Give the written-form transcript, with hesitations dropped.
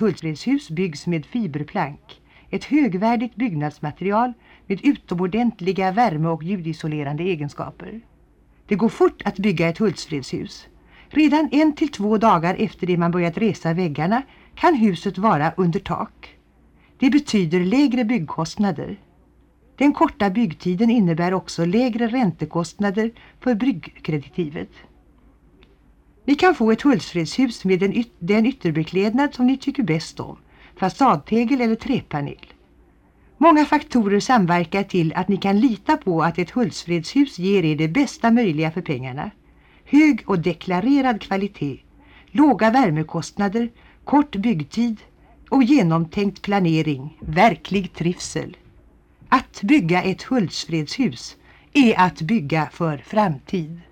Hultsfredshus byggs med fiberplank, ett högvärdigt byggnadsmaterial med utomordentliga värme- och ljudisolerande egenskaper. Det går fort att bygga ett Hultsfredshus. Redan 1 till 2 dagar efter det man börjat resa väggarna kan huset vara under tak. Det betyder lägre byggkostnader. Den korta byggtiden innebär också lägre räntekostnader för byggkreditivet. Ni kan få ett Hultsfredshus med den ytterbeklädnad som ni tycker bäst om, fasadtegel eller träpanel. Många faktorer samverkar till att ni kan lita på att ett Hultsfredshus ger er det bästa möjliga för pengarna. Hög och deklarerad kvalitet, låga värmekostnader, kort byggtid och genomtänkt planering, verklig trivsel. Att bygga ett Hultsfredshus är att bygga för framtid.